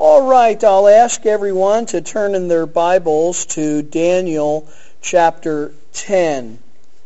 All right, I'll ask everyone to turn in their Bibles to Daniel chapter 10.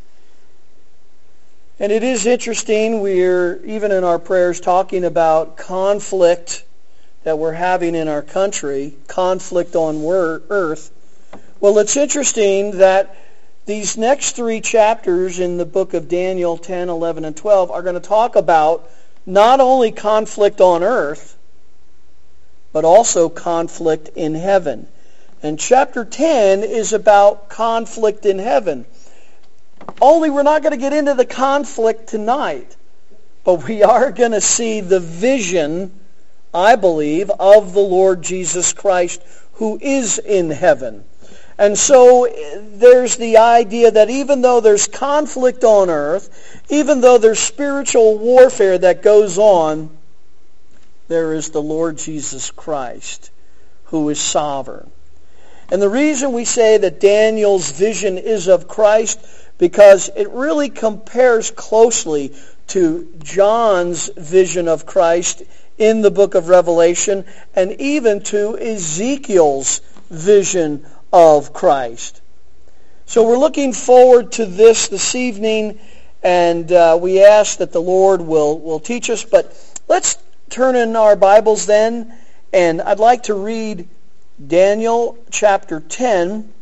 And it is interesting, we're, even in our prayers, talking about conflict that we're having in our country, conflict on earth. Well, it's interesting that these next three chapters in the book of Daniel, 10, 11, and 12, are going to talk about not only conflict on earth, but also conflict in heaven. And chapter 10 is about conflict in heaven. Only we're not going to get into the conflict tonight, but we are going to see the vision, I believe, of the Lord Jesus Christ who is in heaven. And so there's the idea that even though there's conflict on earth, even though there's spiritual warfare that goes on, there is the Lord Jesus Christ who is sovereign. And the reason we say that Daniel's vision is of Christ, because it really compares closely to John's vision of Christ in the book of Revelation, and even to Ezekiel's vision of Christ. So we're looking forward to this evening, and we ask that the Lord will teach us. But let's turn in our Bibles then, and I'd like to read Daniel chapter 10,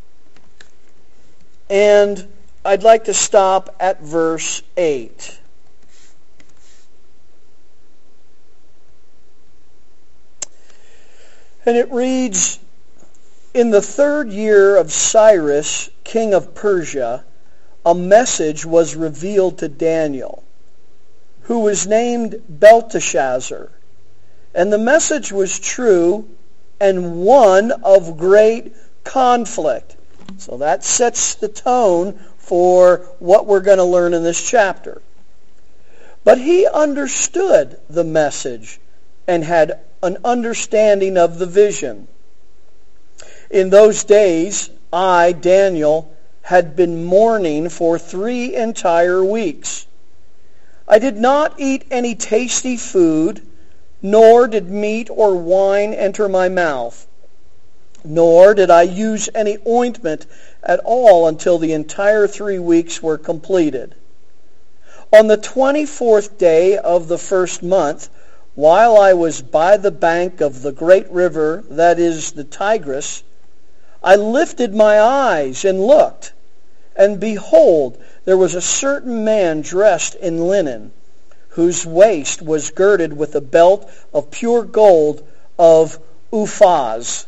and I'd like to stop at verse 8. And it reads, "In the 3rd year of Cyrus, king of Persia, a message was revealed to Daniel, who was named Belteshazzar. And the message was true and one of great conflict." So that sets the tone for what we're going to learn in this chapter. "But he understood the message and had an understanding of the vision. In those days, I, Daniel, had been mourning for 3 entire weeks. I did not eat any tasty food, nor did meat or wine enter my mouth, nor did I use any ointment at all until the entire 3 weeks were completed. On the 24th day of the 1st month, while I was by the bank of the great river, that is the Tigris, I lifted my eyes and looked, and behold, there was a certain man dressed in linen, whose waist was girded with a belt of pure gold of Uphaz.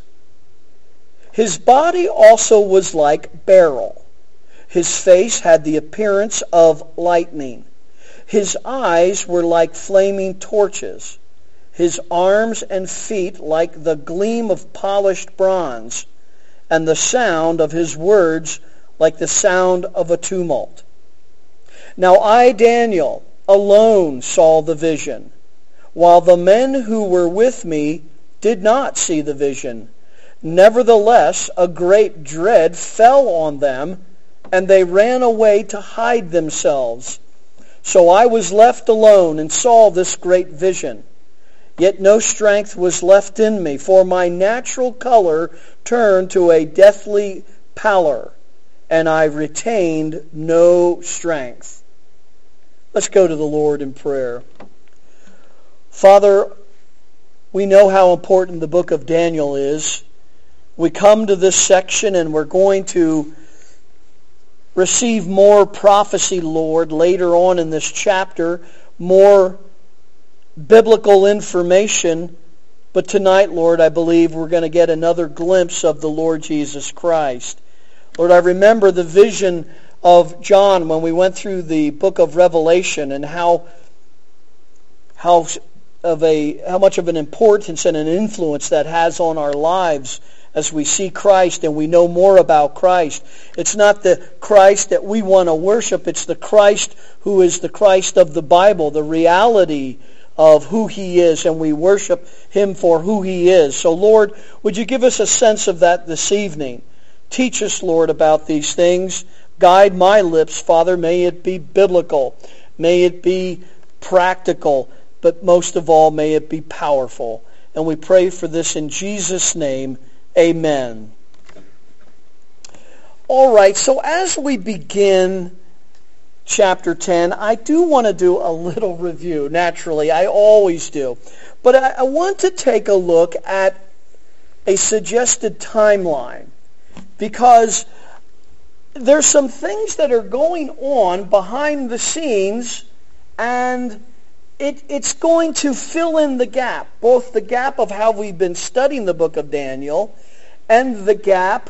His body also was like beryl. His face had the appearance of lightning. His eyes were like flaming torches. His arms and feet like the gleam of polished bronze, and the sound of his words like the sound of a tumult. Now I, Daniel, alone saw the vision, while the men who were with me did not see the vision. Nevertheless, a great dread fell on them, and they ran away to hide themselves. So I was left alone and saw this great vision. Yet no strength was left in me, for my natural color turned to a deathly pallor, and I retained no strength." Let's go to the Lord in prayer. Father, we know how important the book of Daniel is. We come to this section and we're going to receive more prophecy, Lord, later on in this chapter, more biblical information. But tonight, Lord, I believe we're going to get another glimpse of the Lord Jesus Christ. Lord, I remember the vision of John when we went through the book of Revelation, and how much of an importance and an influence that has on our lives as we see Christ and we know more about Christ. It's not the Christ that we want to worship. It's the Christ who is the Christ of the Bible, the reality of who he is, and we worship him for who he is. So, Lord, would you give us a sense of that this evening? Teach us, Lord, about these things. Guide my lips, Father. May it be biblical. May it be practical. But most of all, may it be powerful. And we pray for this in Jesus' name. Amen. All right, so as we begin chapter 10, I do want to do a little review. Naturally, I always do. But I want to take a look at a suggested timeline, because there's some things that are going on behind the scenes, and it's going to fill in the gap, both the gap of how we've been studying the book of Daniel and the gap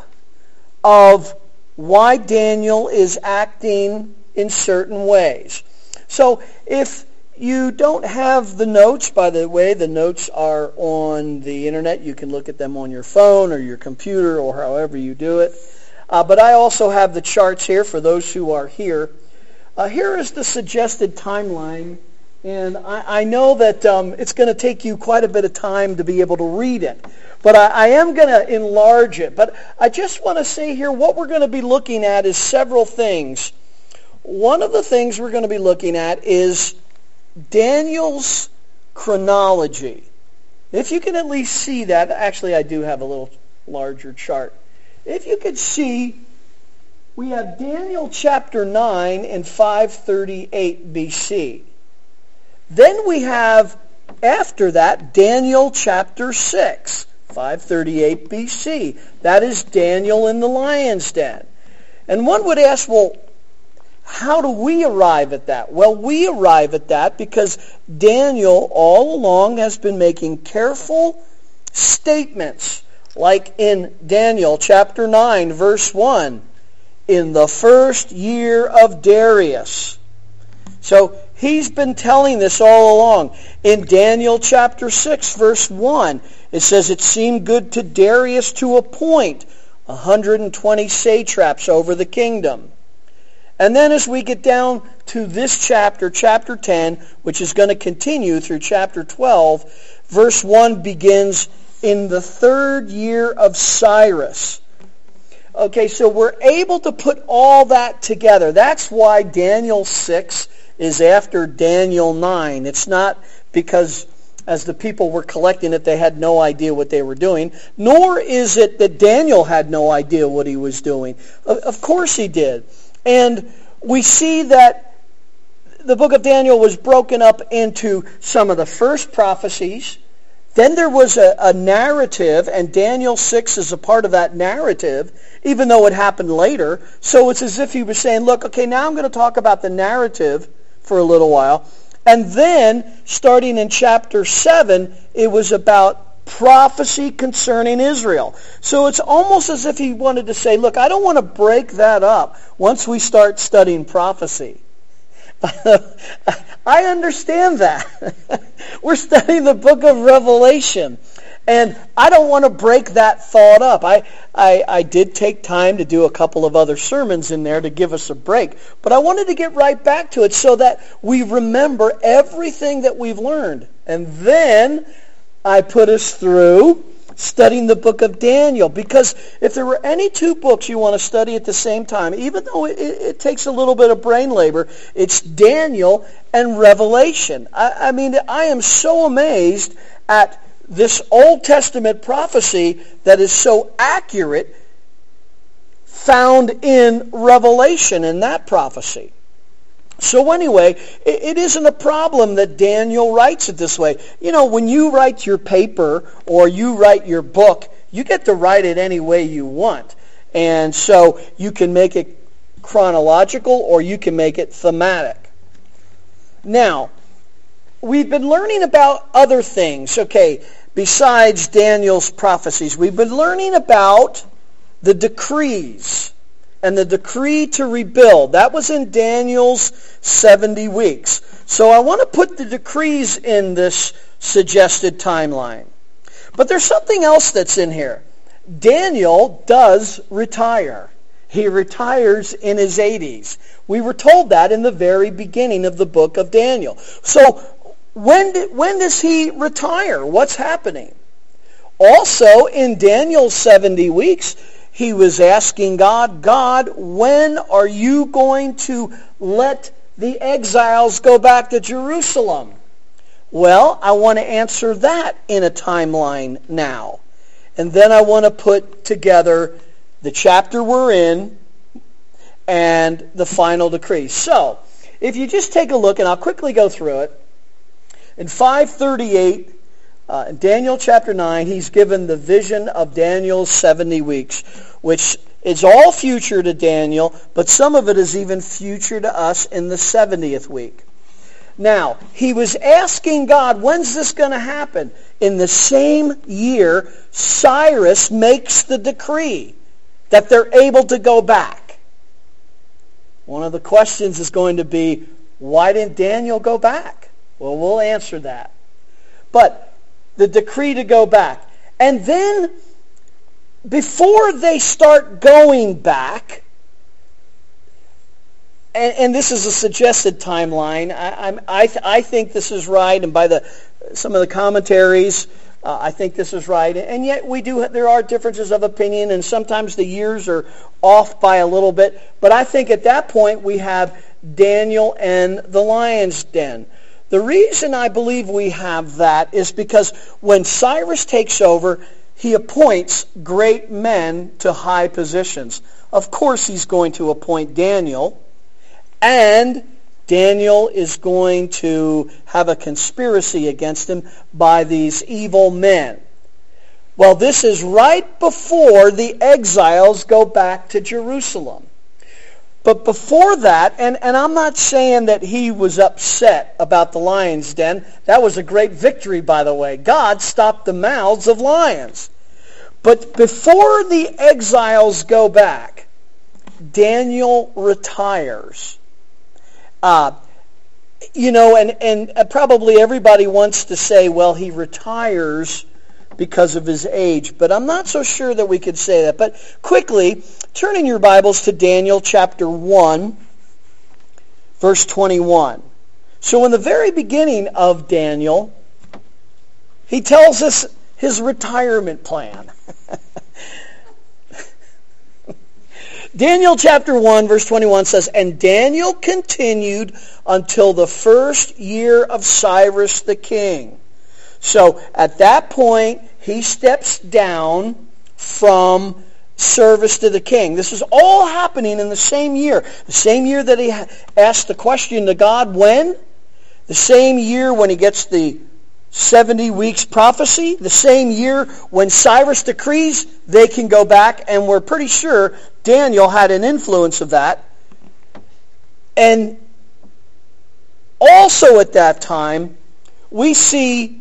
of why Daniel is acting in certain ways. So if you don't have the notes, by the way, the notes are on the internet. You can look at them on your phone or your computer or however you do it. But I also have the charts here for those who are here. Here is the suggested timeline, and I know that it's going to take you quite a bit of time to be able to read it. But I am going to enlarge it. But I just want to say here, what we're going to be looking at is several things. One of the things we're going to be looking at is Daniel's chronology. If you can at least see that, actually I do have a little larger chart. If you could see, we have Daniel chapter 9 in 538 BC. Then we have, after that, Daniel chapter 6, 538 BC. That is Daniel in the lion's den. And one would ask, well, how do we arrive at that? Well, we arrive at that because Daniel all along has been making careful statements, like in Daniel chapter 9, verse 1, in the first year of Darius. So he's been telling this all along. In Daniel chapter 6, verse 1, it says, it seemed good to Darius to appoint 120 satraps over the kingdom. And then as we get down to this chapter, chapter 10, which is going to continue through chapter 12, verse 1 begins, in the third year of Cyrus. Okay, so we're able to put all that together. That's why Daniel 6 is after Daniel 9. It's not because as the people were collecting it, they had no idea what they were doing, nor is it that Daniel had no idea what he was doing. Of course he did. And we see that the book of Daniel was broken up into some of the first prophecies. Then there was a narrative, and Daniel 6 is a part of that narrative, even though it happened later. So it's as if he was saying, look, okay, now I'm going to talk about the narrative for a little while. And then, starting in chapter 7, it was about prophecy concerning Israel. So it's almost as if he wanted to say, look, I don't want to break that up once we start studying prophecy. I understand that. We're studying the book of Revelation, and I don't want to break that thought up. I did take time to do a couple of other sermons in there to give us a break, but I wanted to get right back to it so that we remember everything that we've learned. And then I put us through studying the book of Daniel, because if there were any two books you want to study at the same time, even though it takes a little bit of brain labor, it's Daniel and Revelation. I mean, I am so amazed at this Old Testament prophecy that is so accurate, found in Revelation in that prophecy. So anyway, it isn't a problem that Daniel writes it this way. You know, when you write your paper or you write your book, you get to write it any way you want. And so you can make it chronological or you can make it thematic. Now, we've been learning about other things, okay, besides Daniel's prophecies. We've been learning about the decrees. And the decree to rebuild. That was in Daniel's 70 weeks. So I want to put the decrees in this suggested timeline. But there's something else that's in here. Daniel does retire. He retires in his 80s. We were told that in the very beginning of the book of Daniel. So when does he retire? What's happening? Also, in Daniel's 70 weeks, he was asking God, God, when are you going to let the exiles go back to Jerusalem? Well, I want to answer that in a timeline now. And then I want to put together the chapter we're in and the final decree. So, if you just take a look, and I'll quickly go through it. In 538, Daniel chapter 9, he's given the vision of Daniel's 70 weeks, which is all future to Daniel, but some of it is even future to us in the 70th week. Now, he was asking God, when's this going to happen? In the same year, Cyrus makes the decree that they're able to go back. One of the questions is going to be, why didn't Daniel go back? Well, we'll answer that. But the decree to go back. And then, before they start going back, and this is a suggested timeline, I think this is right, and by some of the commentaries, I think this is right. And yet there are differences of opinion, and sometimes the years are off by a little bit. But I think at that point we have Daniel and the lion's den. The reason I believe we have that is because when Cyrus takes over, he appoints great men to high positions. Of course he's going to appoint Daniel, and Daniel is going to have a conspiracy against him by these evil men. Well, this is right before the exiles go back to Jerusalem. But before that, and I'm not saying that he was upset about the lion's den. That was a great victory, by the way. God stopped the mouths of lions. But before the exiles go back, Daniel retires. And probably everybody wants to say, well, he retires because of his age. But I'm not so sure that we could say that. But quickly, turn in your Bibles to Daniel chapter 1, verse 21. So in the very beginning of Daniel, he tells us his retirement plan. Daniel chapter 1, verse 21 says, "And Daniel continued until the first year of Cyrus the king." So at that point, he steps down from service to the king. This is all happening in the same year. The same year that he asked the question to God, when? The same year when he gets the 70 weeks prophecy. The same year when Cyrus decrees they can go back. And we're pretty sure Daniel had an influence of that. And also at that time, we see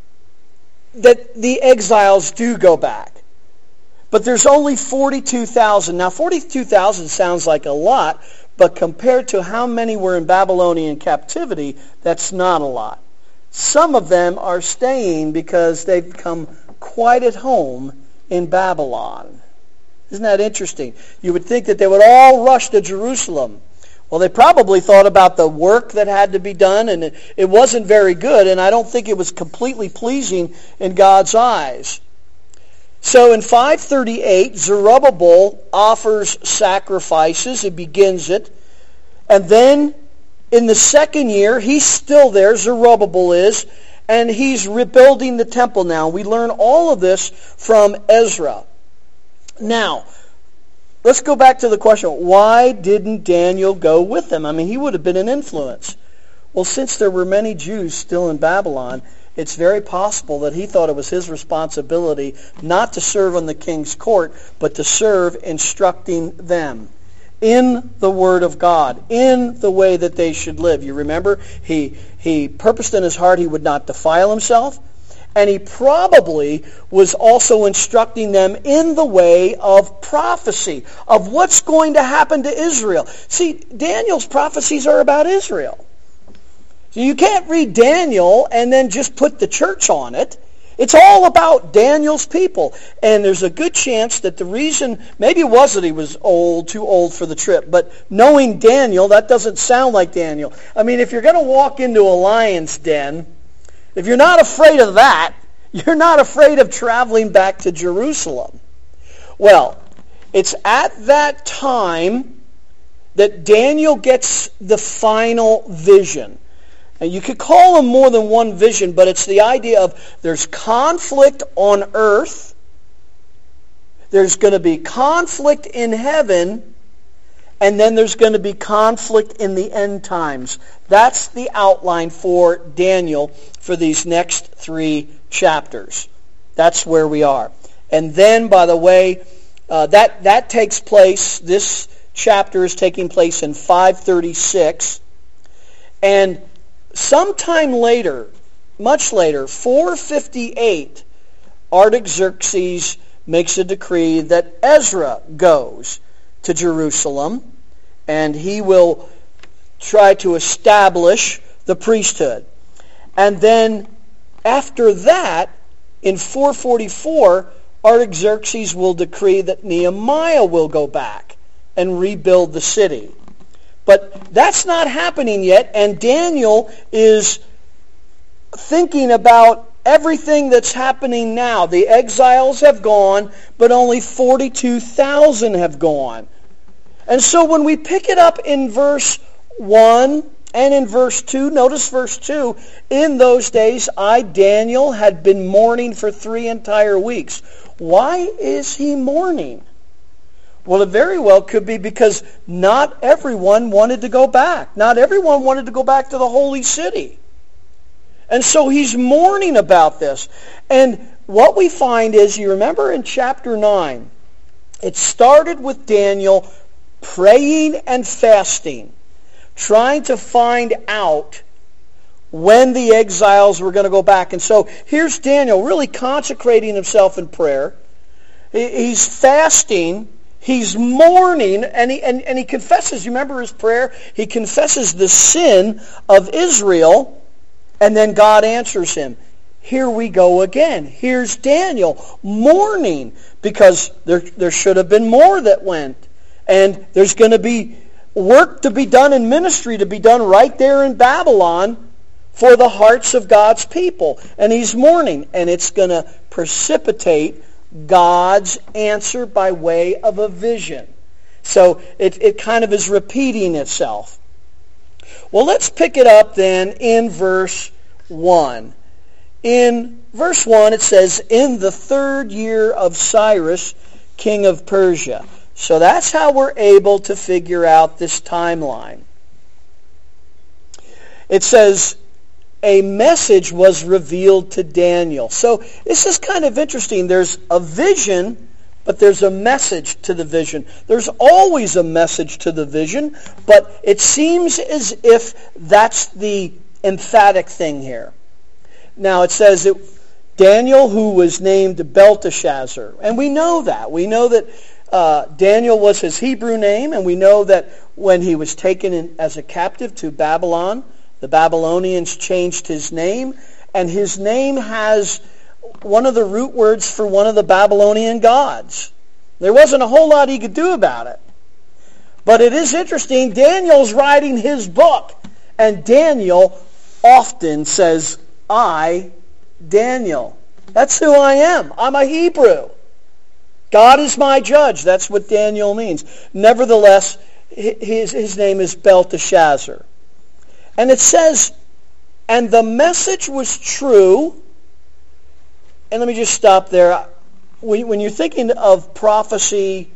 that the exiles do go back. But there's only 42,000. Now, 42,000 sounds like a lot, but compared to how many were in Babylonian captivity, that's not a lot. Some of them are staying because they've become quite at home in Babylon. Isn't that interesting? You would think that they would all rush to Jerusalem. Well, they probably thought about the work that had to be done, and it wasn't very good, and I don't think it was completely pleasing in God's eyes. So in 538, Zerubbabel offers sacrifices. He begins it. And then in the second year, he's still there, Zerubbabel is, and he's rebuilding the temple now. We learn all of this from Ezra. Now, let's go back to the question, why didn't Daniel go with them? I mean, he would have been an influence. Well, since there were many Jews still in Babylon, it's very possible that he thought it was his responsibility not to serve on the king's court, but to serve instructing them in the Word of God, in the way that they should live. You remember, he purposed in his heart he would not defile himself, and he probably was also instructing them in the way of prophecy, of what's going to happen to Israel. See, Daniel's prophecies are about Israel. So you can't read Daniel and then just put the church on it. It's all about Daniel's people. And there's a good chance that the reason, maybe it was that he was too old for the trip, but knowing Daniel, that doesn't sound like Daniel. I mean, if you're going to walk into a lion's den, if you're not afraid of that, you're not afraid of traveling back to Jerusalem. Well, it's at that time that Daniel gets the final vision. And you could call them more than one vision, but it's the idea of there's conflict on earth, there's going to be conflict in heaven, and then there's going to be conflict in the end times. That's the outline for Daniel for these next 3 chapters. That's where we are. And then, by the way, that takes place, this chapter is taking place in 536. And sometime later, much later, 458, Artaxerxes makes a decree that Ezra goes to Jerusalem, and he will try to establish the priesthood. And then after that, in 444, Artaxerxes will decree that Nehemiah will go back and rebuild the city. But that's not happening yet, and Daniel is thinking about everything that's happening now. The exiles have gone, but only 42,000 have gone. And so when we pick it up in verse 1 and in verse 2, notice verse 2, in those days I, Daniel, had been mourning for 3 entire weeks. Why is he mourning? Well, it very well could be because not everyone wanted to go back. Not everyone wanted to go back to the holy city. And so he's mourning about this. And what we find is, you remember in chapter 9, it started with Daniel praying and fasting, trying to find out when the exiles were going to go back. And so here's Daniel really consecrating himself in prayer. He's fasting. He's mourning, and he confesses. You remember his prayer? He confesses the sin of Israel. And then God answers him. Here we go again. Here's Daniel mourning because there should have been more that went. And there's going to be work to be done in ministry to be done right there in Babylon for the hearts of God's people. And he's mourning. And it's going to precipitate God's answer by way of a vision. So it kind of is repeating itself. Well, let's pick it up then in verse 1. In verse 1 it says, in the 3rd year of Cyrus, king of Persia. So that's how we're able to figure out this timeline. It says, a message was revealed to Daniel. So this is kind of interesting. There's a vision, but there's a message to the vision. There's always a message to the vision, but it seems as if that's the emphatic thing here. Now it says that Daniel, who was named Belteshazzar, and we know that. We know that Daniel was his Hebrew name, and we know that when he was taken in as a captive to Babylon, the Babylonians changed his name, and his name has one of the root words for one of the Babylonian gods. There wasn't a whole lot he could do about it. But it is interesting, Daniel's writing his book, and Daniel often says, I, Daniel. That's who I am. I'm a Hebrew. God is my judge. That's what Daniel means. Nevertheless, his name is Belteshazzar. And it says, and the message was true. And let me just stop there. When you're thinking of prophecy,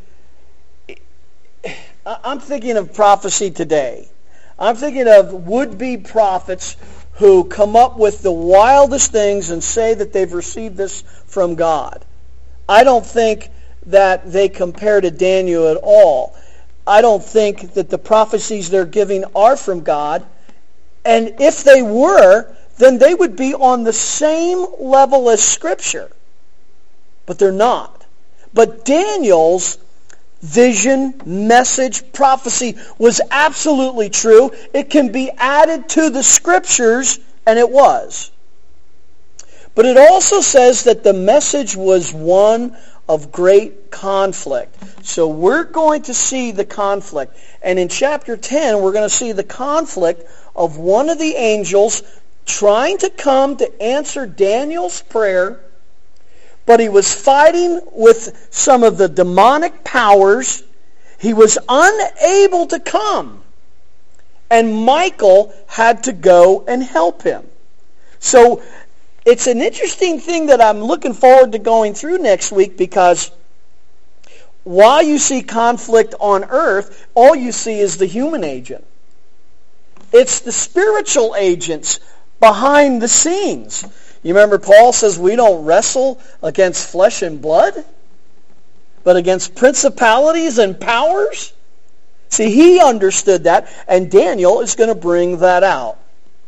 I'm thinking of prophecy today. I'm thinking of would-be prophets who come up with the wildest things and say that they've received this from God. I don't think that they compare to Daniel at all. I don't think that the prophecies they're giving are from God. And if they were, then they would be on the same level as Scripture. But they're not. But Daniel's vision, message, prophecy was absolutely true. It can be added to the Scriptures, and it was. But it also says that the message was one of great conflict. So we're going to see the conflict. And in chapter 10, we're going to see the conflict of one of the angels trying to come to answer Daniel's prayer, but he was fighting with some of the demonic powers. He was unable to come. and Michael had to go and help him. So it's an interesting thing that I'm looking forward to going through next week, because while you see conflict on earth, all you see is the human agent. It's the spiritual agents behind the scenes. You remember Paul says we don't wrestle against flesh and blood, but against principalities and powers. See, he understood that, and Daniel is going to bring that out.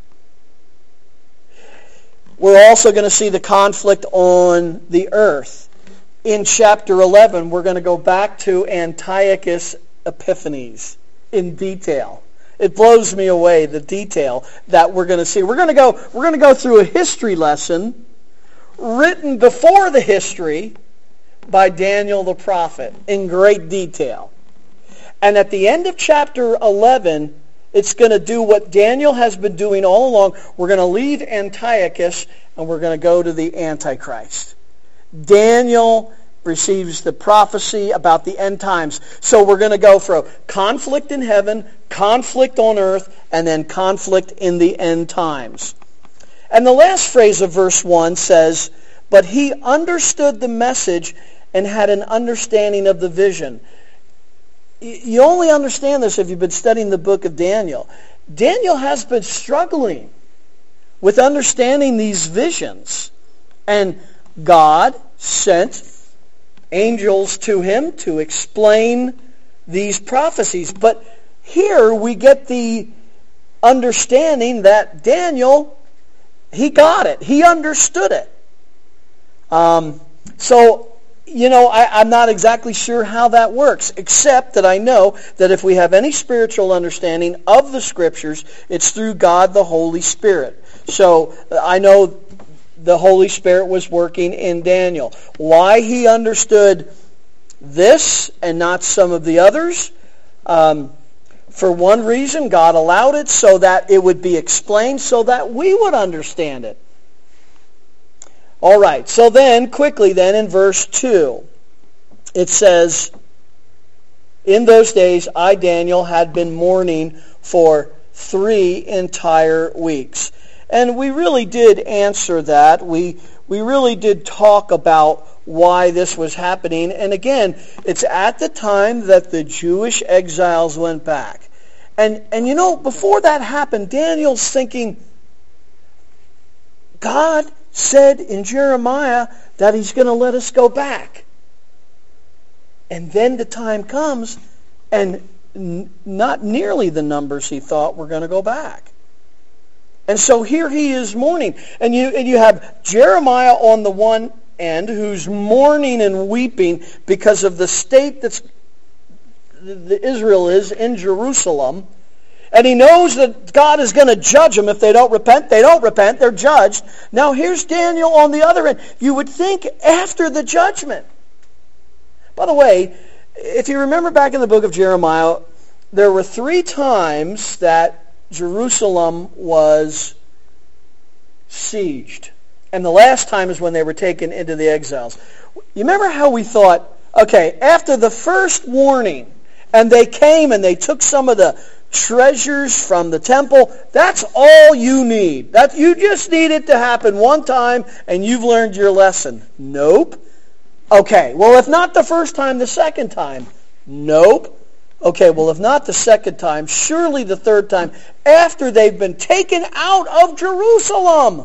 We're also going to see the conflict on the earth. In chapter 11, we're going to go back to Antiochus Epiphanes in detail. It blows me away, the detail that we're going to see. We're going to go through a history lesson written before the history by Daniel the prophet in great detail. And at the end of chapter 11, it's going to do what Daniel has been doing all along. We're going to leave Antiochus and we're going to go to the Antichrist. Daniel receives the prophecy about the end times. So we're going to go from conflict in heaven, conflict on earth, and then conflict in the end times. And the last phrase of verse 1 says, "But he understood the message and had an understanding of the vision." You only understand this if you've been studying the book of Daniel. Daniel has been struggling with understanding these visions. And God sent angels to him to explain these prophecies. But here we get the understanding that Daniel, he got it. He understood it. I'm not exactly sure how that works, except that I know that if we have any spiritual understanding of the Scriptures, it's through God the Holy Spirit. So I know the Holy Spirit was working in Daniel. Why he understood this and not some of the others? For one reason, God allowed it so that it would be explained so that we would understand it. All right, so then, quickly then, in verse 2, it says, "In those days I, Daniel, had been mourning for 3 entire weeks." And we really did answer that. We really did talk about why this was happening. And again, it's at the time that the Jewish exiles went back. And before that happened, Daniel's thinking, God said in Jeremiah that he's going to let us go back. And then the time comes, and not nearly the numbers he thought were going to go back. And so here he is mourning. And you have Jeremiah on the one end, who's mourning and weeping because of the state that Israel is in Jerusalem. And he knows that God is going to judge them. If they don't repent, they're judged. Now here's Daniel on the other end. You would think after the judgment. By the way, if you remember back in the book of Jeremiah, there were 3 times that Jerusalem was sieged. And the last time is when they were taken into the exiles. You remember how we thought, okay, after the first warning, and they came and they took some of the treasures from the temple, that's all you need. You just need it to happen one time and you've learned your lesson. Nope. Okay, well, if not the first time, the second time. Nope. Okay, well, if not the second time, surely the third time, after they've been taken out of Jerusalem,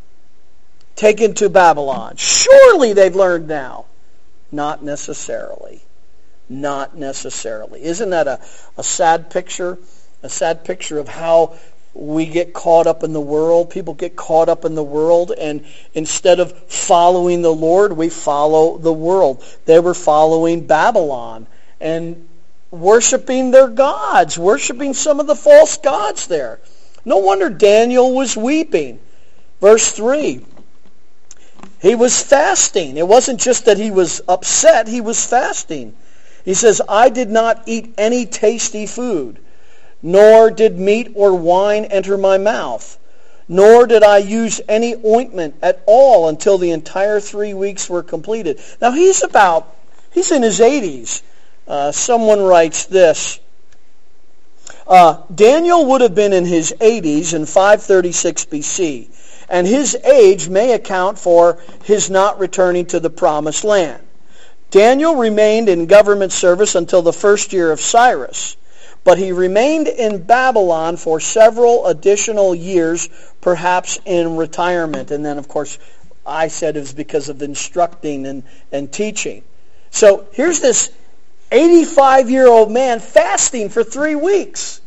taken to Babylon. Surely they've learned now. Not necessarily. Not necessarily. Isn't that a sad picture? A sad picture of how we get caught up in the world. People get caught up in the world, and instead of following the Lord, we follow the world. They were following Babylon and worshiping their gods, worshiping some of the false gods there. No wonder Daniel was weeping. Verse 3. He was fasting. It wasn't just that he was upset, he was fasting. He says, I did not eat any tasty food, nor did meat or wine enter my mouth, nor did I use any ointment at all until the entire 3 weeks were completed. Now he's in his 80s. Someone writes this. Daniel would have been in his 80s in 536 BC, and his age may account for his not returning to the promised land. Daniel remained in government service until the first year of Cyrus, but he remained in Babylon for several additional years, perhaps in retirement. And then, of course, I said it was because of instructing and teaching. So here's this 85-year-old man fasting for 3 weeks.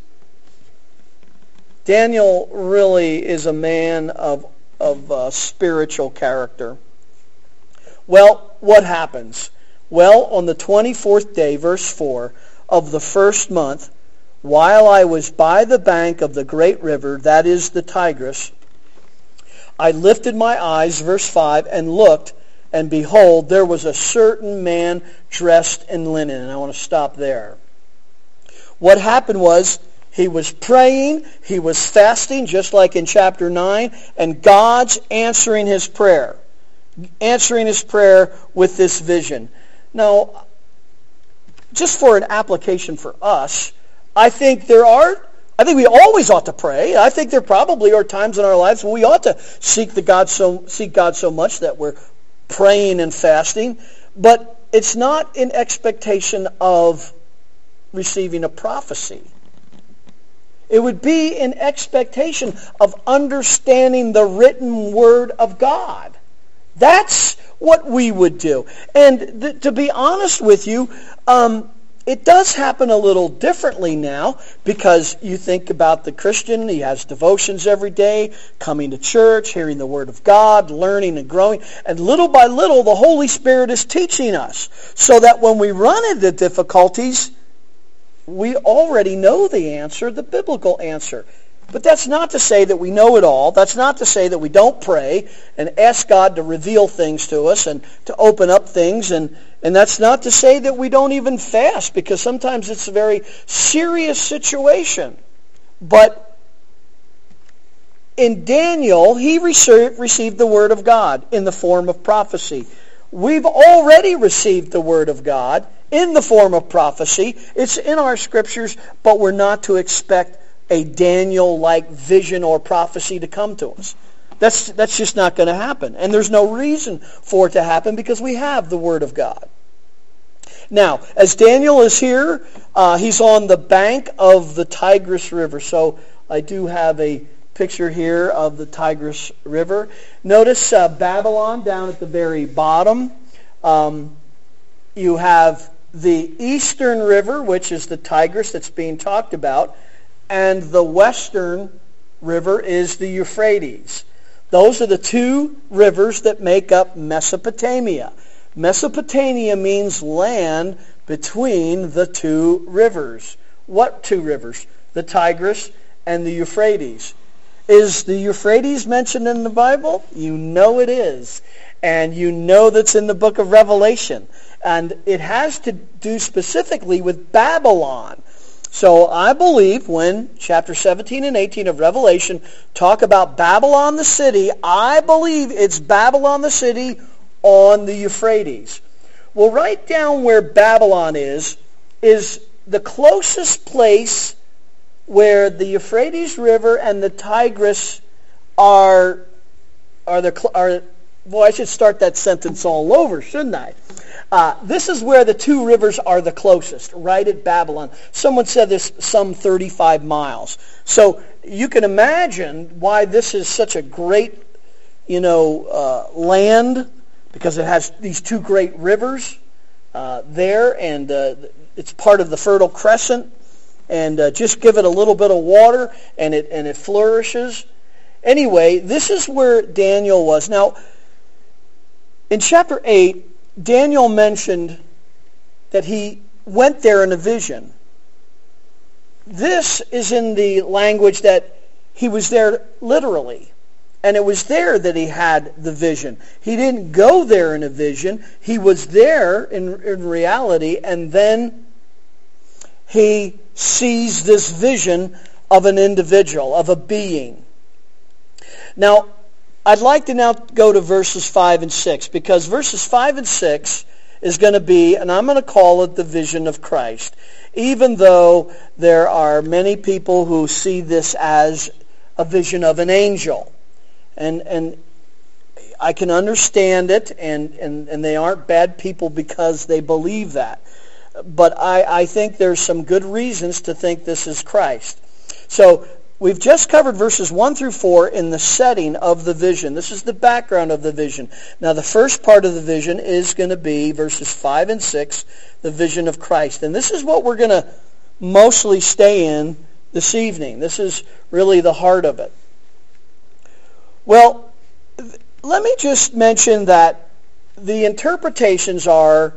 Daniel really is a man of spiritual character. Well, what happens? Well, on the 24th day, verse 4, of the first month, while I was by the bank of the great river, that is the Tigris, I lifted my eyes, verse 5, and looked, and behold, there was a certain man dressed in linen. And I want to stop there. What happened was, he was praying, he was fasting, just like in chapter 9, and God's answering his prayer. Answering his prayer with this vision. Now, just for an application for us, I think we always ought to pray. I think there probably are times in our lives when we ought to seek God so much that we're praying and fasting, but it's not in expectation of receiving a prophecy. It would be in expectation of understanding the written word of God. That's what we would do. And to be honest with you, it does happen a little differently now, because you think about the Christian, he has devotions every day, coming to church, hearing the Word of God, learning and growing, and little by little the Holy Spirit is teaching us, so that when we run into difficulties, we already know the answer, the biblical answer. But that's not to say that we know it all. That's not to say that we don't pray and ask God to reveal things to us and to open up things. And that's not to say that we don't even fast, because sometimes it's a very serious situation. But in Daniel, he received the Word of God in the form of prophecy. We've already received the Word of God in the form of prophecy. It's in our Scriptures, but we're not to expect a Daniel-like vision or prophecy to come to us. That's just not going to happen. And there's no reason for it to happen, because we have the Word of God. Now, as Daniel is here, he's on the bank of the Tigris River. So I do have a picture here of the Tigris River. Notice Babylon down at the very bottom. You have the eastern river, which is the Tigris that's being talked about, and the western river is the Euphrates. Those are the two rivers that make up Mesopotamia. Mesopotamia means land between the two rivers. What two rivers? The Tigris and the Euphrates. Is the Euphrates mentioned in the Bible? You know it is. And you know that's in the book of Revelation. And it has to do specifically with Babylon. So I believe when chapter 17 and 18 of Revelation talk about Babylon the city, I believe it's Babylon the city on the Euphrates. Well, right down where Babylon is the closest place where the Euphrates River and the Tigris are well, I should start that sentence all over, shouldn't I? This is where the two rivers are the closest, right at Babylon. Someone said this some 35 miles. So you can imagine why this is such a great, land, because it has these two great rivers there, and it's part of the Fertile Crescent. And just give it a little bit of water, and it flourishes. Anyway, this is where Daniel was. Now, in chapter 8, Daniel mentioned that he went there in a vision. This is in the language that he was there literally. And it was there that he had the vision. He didn't go there in a vision. He was there in reality, and then he sees this vision of an individual, of a being. Now, I'd like to now go to verses 5 and 6, because verses 5 and 6 is going to be, and I'm going to call it the vision of Christ, even though there are many people who see this as a vision of an angel. And I can understand it, and they aren't bad people because they believe that. But I think there's some good reasons to think this is Christ. So we've just covered verses 1 through 4 in the setting of the vision. This is the background of the vision. Now the first part of the vision is going to be verses 5 and 6, the vision of Christ. And this is what we're going to mostly stay in this evening. This is really the heart of it. Well, let me just mention that the interpretations are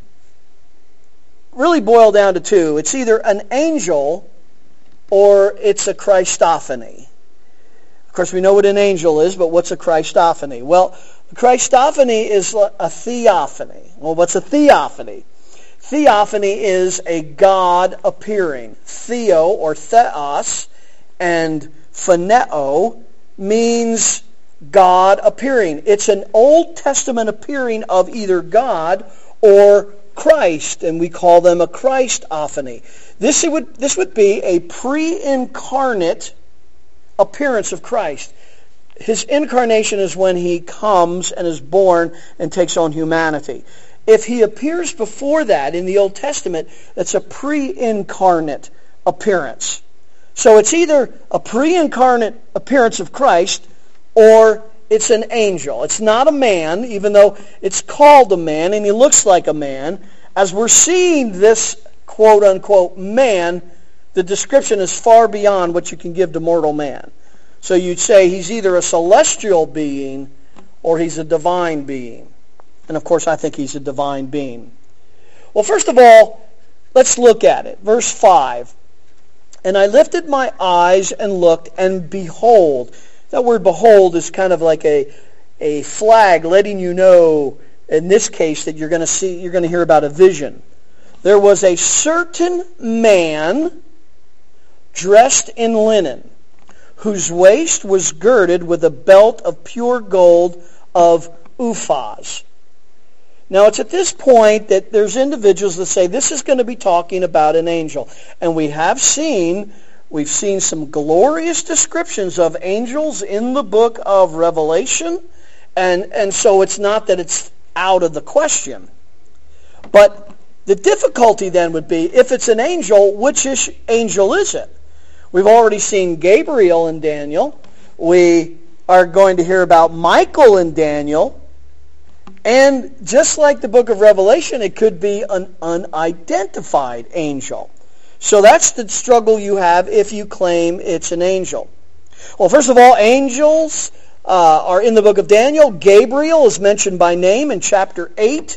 really boiled down to two. It's either an angel or it's a Christophany. Of course, we know what an angel is, but what's a Christophany? Well, a Christophany is a theophany. Well, what's a theophany? Theophany is a God appearing. Theo or theos and phaneo means God appearing. It's an Old Testament appearing of either God or Christ, and we call them a Christophany. This would be a pre-incarnate appearance of Christ. His incarnation is when he comes and is born and takes on humanity. If he appears before that in the Old Testament, it's a pre-incarnate appearance. So it's either a pre-incarnate appearance of Christ or it's an angel. It's not a man, even though it's called a man and he looks like a man. As we're seeing this quote-unquote man, the description is far beyond what you can give to mortal man. So you'd say he's either a celestial being or he's a divine being. And of course I think he's a divine being. Well, first of all, let's look at it. Verse 5. And I lifted my eyes and looked, and behold. That word behold is kind of like a flag letting you know, in this case, that you're going to hear about a vision. There was a certain man dressed in linen, whose waist was girded with a belt of pure gold of Uphaz. Now it's at this point that there's individuals that say this is going to be talking about an angel. And we've seen some glorious descriptions of angels in the book of Revelation. And so it's not that it's out of the question. But the difficulty then would be, if it's an angel, which angel is it? We've already seen Gabriel in Daniel. We are going to hear about Michael in Daniel. And just like the book of Revelation, it could be an unidentified angel. So that's the struggle you have if you claim it's an angel. Well, first of all, angels are in the book of Daniel. Gabriel is mentioned by name in chapter 8.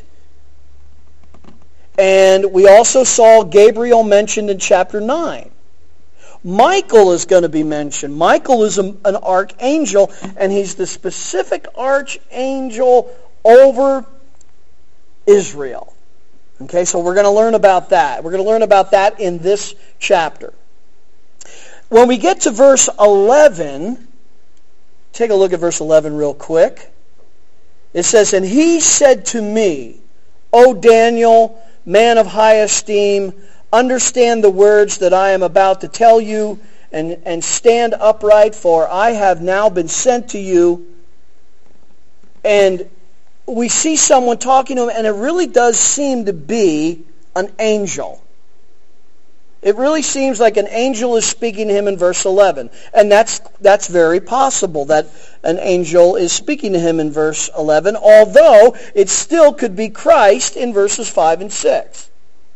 And we also saw Gabriel mentioned in chapter 9. Michael is going to be mentioned. Michael is an archangel, and he's the specific archangel over Israel. Okay, so we're going to learn about that. We're going to learn about that in this chapter. When we get to verse 11, take a look at verse 11 real quick. It says, and he said to me, O Daniel, man of high esteem, understand the words that I am about to tell you, and stand upright, for I have now been sent to you. And we see someone talking to him, and it really does seem to be an angel. It really seems like an angel is speaking to him in verse 11. And that's very possible that an angel is speaking to him in verse 11, although it still could be Christ in verses 5 and 6.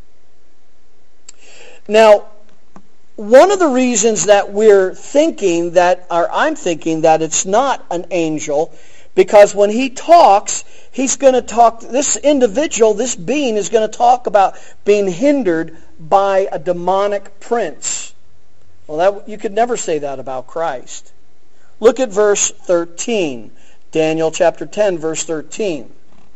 Now, one of the reasons that I'm thinking that it's not an angel, because when he talks, he's going to talk, this individual, this being is going to talk about being hindered by a demonic prince. Well, you could never say that about Christ. Look at verse 13. Daniel chapter 10, verse 13.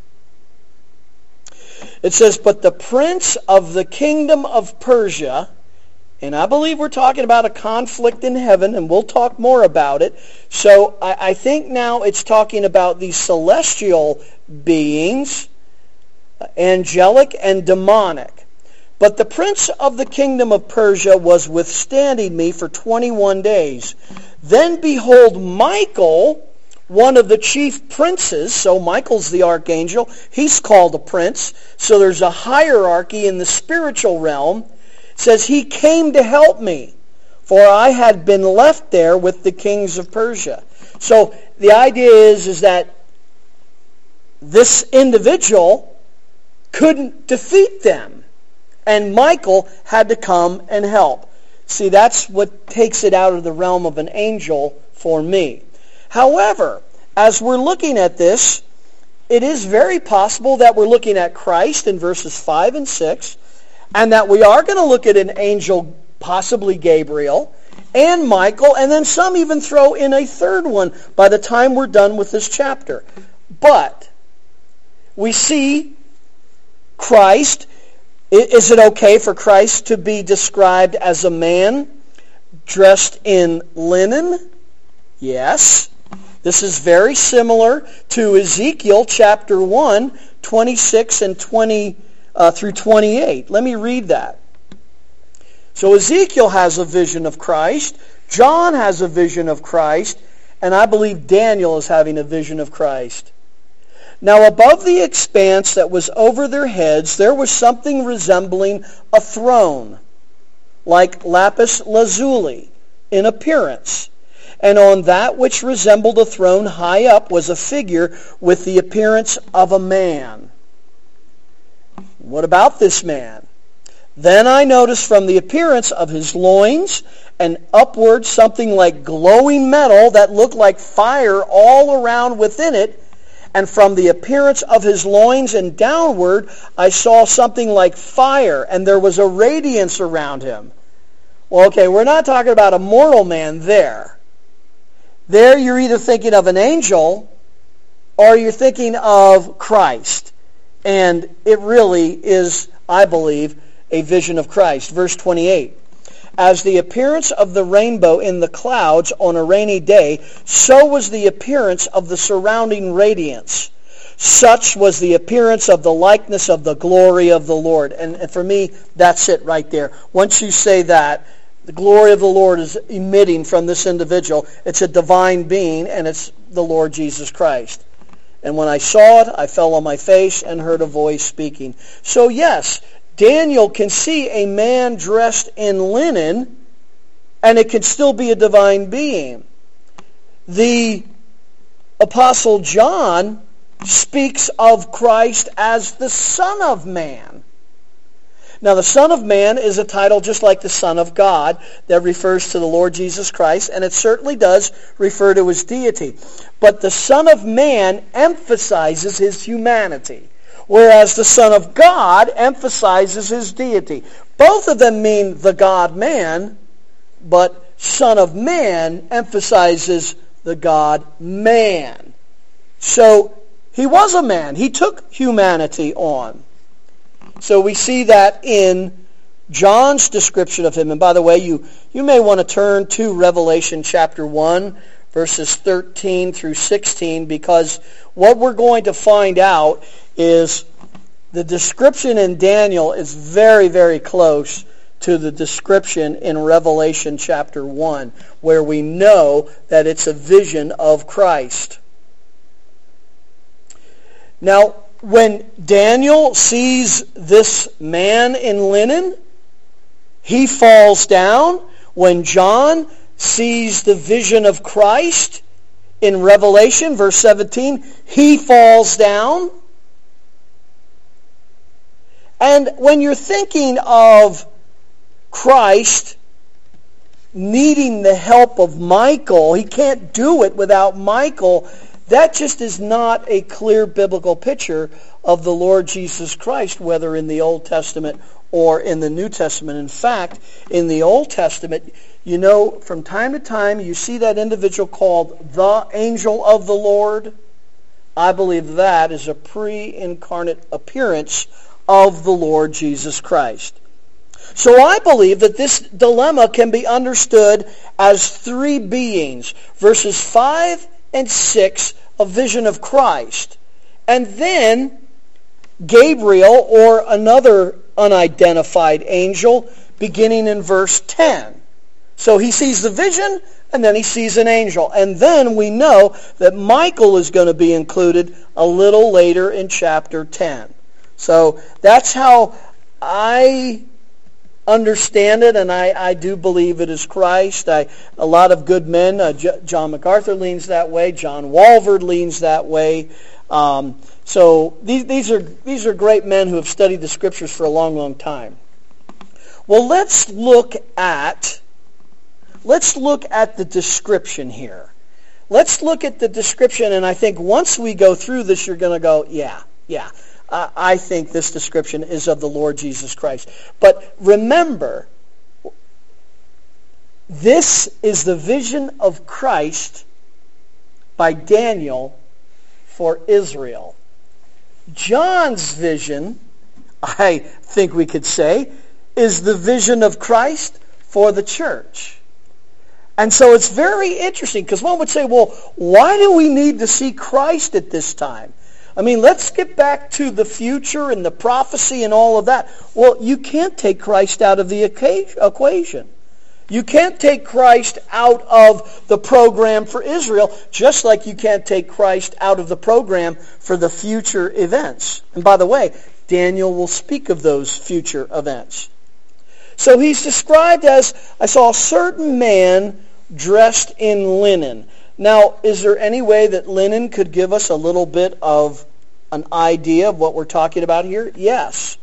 It says, but the prince of the kingdom of Persia, and I believe we're talking about a conflict in heaven, and we'll talk more about it. So I think now it's talking about these celestial beings, angelic and demonic. But the prince of the kingdom of Persia was withstanding me for 21 days. Then behold, Michael, one of the chief princes, so Michael's the archangel, he's called a prince, so there's a hierarchy in the spiritual realm, says he came to help me, for I had been left there with the kings of Persia. So the idea is that this individual couldn't defeat them, and Michael had to come and help. See, that's what takes it out of the realm of an angel for me. However, as we're looking at this, it is very possible that we're looking at Christ in verses 5 and 6, and that we are going to look at an angel, possibly Gabriel, and Michael, and then some even throw in a third one by the time we're done with this chapter. But we see Christ. Is it okay for Christ to be described as a man dressed in linen? Yes. This is very similar to Ezekiel chapter 1, 26 and 20 through 28. Let me read that. So Ezekiel has a vision of Christ, John has a vision of Christ, and I believe Daniel is having a vision of Christ. Now above the expanse that was over their heads, there was something resembling a throne, like lapis lazuli in appearance. And on that which resembled a throne high up was a figure with the appearance of a man. What about this man? Then I noticed from the appearance of his loins and upward something like glowing metal that looked like fire all around within it. And from the appearance of his loins and downward, I saw something like fire, and there was a radiance around him. Well, okay, we're not talking about a mortal man there. There you're either thinking of an angel or you're thinking of Christ. And it really is, I believe, a vision of Christ. Verse 28. As the appearance of the rainbow in the clouds on a rainy day, so was the appearance of the surrounding radiance. Such was the appearance of the likeness of the glory of the Lord. And for me, that's it right there. Once you say that, the glory of the Lord is emitting from this individual. It's a divine being, and it's the Lord Jesus Christ. And when I saw it, I fell on my face and heard a voice speaking. So yes, Daniel can see a man dressed in linen, and it can still be a divine being. The Apostle John speaks of Christ as the Son of Man. Now, the Son of Man is a title just like the Son of God that refers to the Lord Jesus Christ, and it certainly does refer to his deity. But the Son of Man emphasizes his humanity, whereas the Son of God emphasizes his deity. Both of them mean the God-man, but Son of Man emphasizes the God-man. So he was a man. He took humanity on. So we see that in John's description of him. And by the way, you may want to turn to Revelation chapter 1, verses 13 through 16, because what we're going to find out is the description in Daniel is very, very close to the description in Revelation chapter 1, where we know that it's a vision of Christ. Now, when Daniel sees this man in linen, he falls down. When John sees the vision of Christ in Revelation, verse 17, he falls down. And when you're thinking of Christ needing the help of Michael, he can't do it without Michael. That just is not a clear biblical picture of the Lord Jesus Christ, whether in the Old Testament or in the New Testament. In fact, in the Old Testament, you know, from time to time, you see that individual called the angel of the Lord. I believe that is a pre-incarnate appearance of the Lord Jesus Christ. So I believe that this dilemma can be understood as three beings. Verses 5 and 6, a vision of Christ. And then Gabriel, or another unidentified angel, beginning in verse 10. So he sees the vision, and then he sees an angel. And then we know that Michael is going to be included a little later in chapter 10. So that's how I understand it, and I do believe it is Christ. A lot of good men, John MacArthur leans that way, John Walvoord leans that way. So these are great men who have studied the Scriptures for a long, long time. Well, let's look at the description here. Let's look at the description, and I think once we go through this, you're going to go, yeah. I think this description is of the Lord Jesus Christ. But remember, this is the vision of Christ by Daniel for Israel. John's vision, I think we could say, is the vision of Christ for the church. And so it's very interesting, because one would say, well, why do we need to see Christ at this time? I mean, let's get back to the future and the prophecy and all of that. Well, you can't take Christ out of the equation. You can't take Christ out of the program for Israel, just like you can't take Christ out of the program for the future events. And by the way, Daniel will speak of those future events. So he's described as, I saw a certain man dressed in linen. Now, is there any way that linen could give us a little bit of an idea of what we're talking about here? Yes.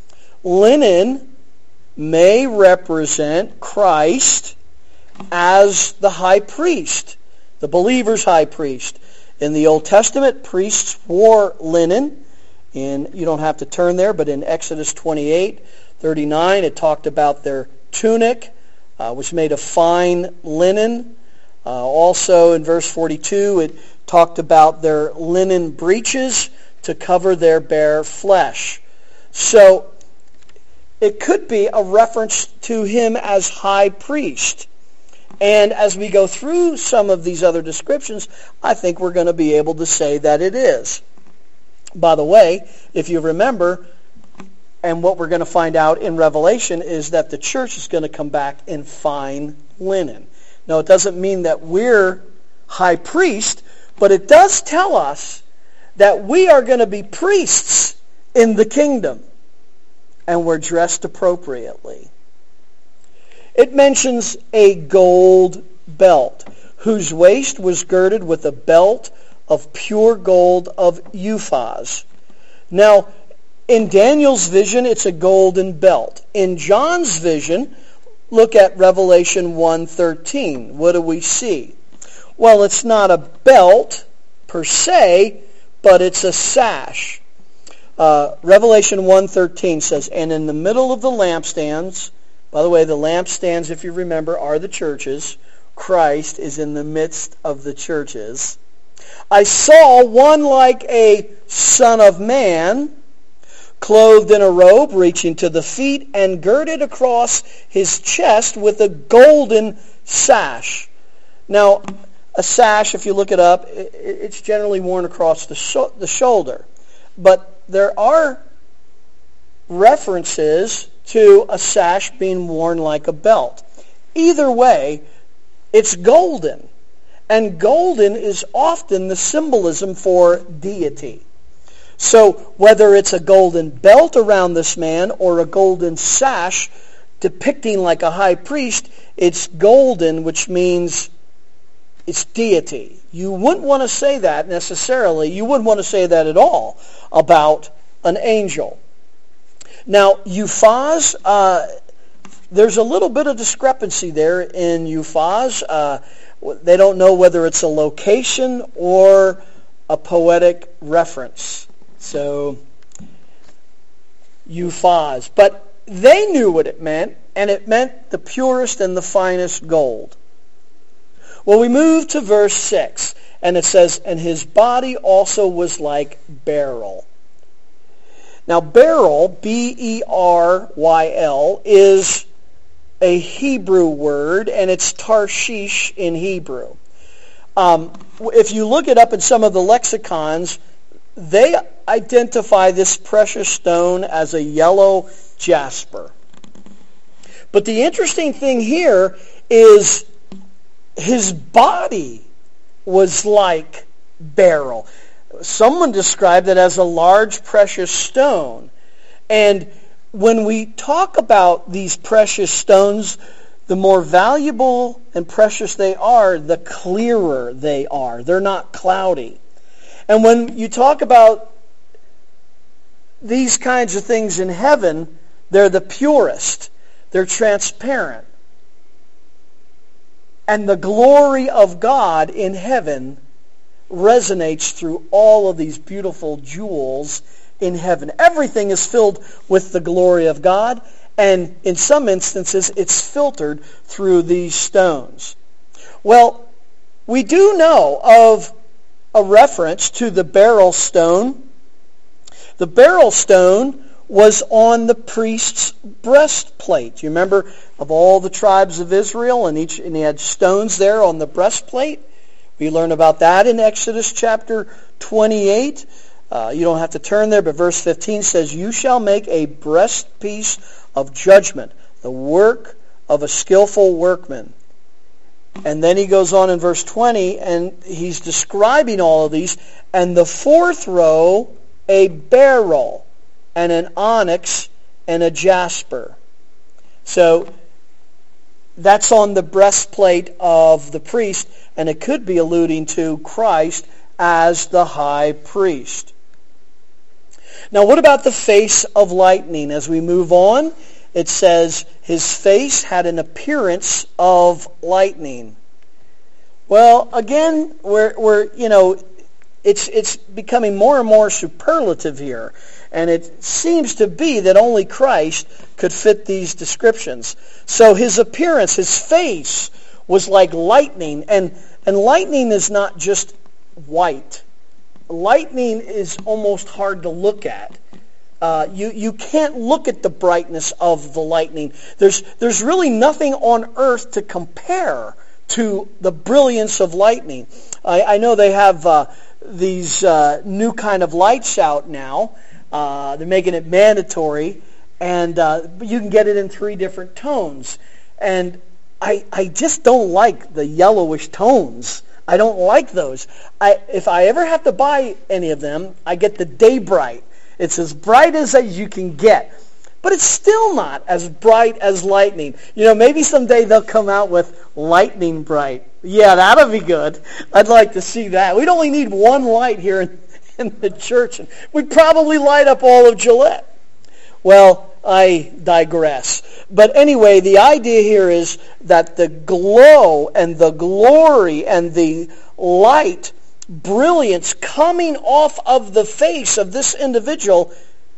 Linen may represent Christ as the high priest, the believer's high priest. In the Old Testament, priests wore linen. And you don't have to turn there, but in Exodus 28:39, it talked about their tunic, was made of fine linen. Also in verse 42, it talked about their linen breeches to cover their bare flesh. So it could be a reference to him as high priest. And as we go through some of these other descriptions, I think we're going to be able to say that it is. By the way, if you remember, and what we're going to find out in Revelation is that the church is going to come back in fine linen. Now, it doesn't mean that we're high priest, but it does tell us that we are going to be priests in the kingdom, and we're dressed appropriately. It mentions a gold belt, whose waist was girded with a belt of pure gold of Uphaz. Now, in Daniel's vision, it's a golden belt. In John's vision, look at Revelation 1:13. What do we see? Well, it's not a belt per se, but it's a sash. Revelation 1:13 says, and in the middle of the lampstands, by the way, the lampstands, if you remember, are the churches. Christ is in the midst of the churches. I saw one like a son of man, clothed in a robe reaching to the feet, and girded across his chest with a golden sash. Now, a sash, if you look it up, it's generally worn across the shoulder. But there are references to a sash being worn like a belt. Either way, it's golden. And golden is often the symbolism for deity. So whether it's a golden belt around this man or a golden sash depicting like a high priest, it's golden, which means it's deity. You wouldn't want to say that necessarily. You wouldn't want to say that at all about an angel. Now, Uphaz, there's a little bit of discrepancy there in Uphaz. They don't know whether it's a location or a poetic reference. So, Uphaz. But they knew what it meant, and it meant the purest and the finest gold. Well, we move to verse 6, and it says, and his body also was like beryl. Now, beryl, B-E-R-Y-L, is a Hebrew word, and it's Tarshish in Hebrew. If you look it up in some of the lexicons, they identify this precious stone as a yellow jasper. But the interesting thing here is his body was like beryl. Someone described it as a large precious stone. And when we talk about these precious stones, the more valuable and precious they are, the clearer they are. They're not cloudy. And when you talk about these kinds of things in heaven, they're the purest. They're transparent. And the glory of God in heaven resonates through all of these beautiful jewels in heaven. Everything is filled with the glory of God, and in some instances it's filtered through these stones. Well, we do know of a reference to the beryl stone. The beryl stone was on the priest's breastplate. You remember of all the tribes of Israel, and he had stones there on the breastplate. We learn about that in Exodus chapter 28. You don't have to turn there, but verse 15 says, "You shall make a breastpiece of judgment, the work of a skillful workman." And then he goes on in verse 20, and he's describing all of these. "And the fourth row, a beryl, and an onyx, and a jasper." So that's on the breastplate of the priest, and it could be alluding to Christ as the high priest. Now, what about the face of lightning? As we move on, it says his face had an appearance of lightning. Well, again, it's becoming more and more superlative here, and it seems to be that only Christ could fit these descriptions. So his appearance, his face, was like lightning, and lightning is not just white. Lightning is almost hard to look at. You can't look at the brightness of the lightning. There's really nothing on earth to compare to the brilliance of lightning. I know they have these new kind of lights out now. They're making it mandatory, and you can get it in 3 different tones. And I just don't like the yellowish tones. I don't like those. If I ever have to buy any of them, I get the Day Bright. It's as bright as you can get. But it's still not as bright as lightning. Maybe someday they'll come out with lightning bright. Yeah, that'll be good. I'd like to see that. We'd only need one light here in the church, and we'd probably light up all of Gillette. Well, I digress. But anyway, the idea here is that the glow and the glory and the light, brilliance coming off of the face of this individual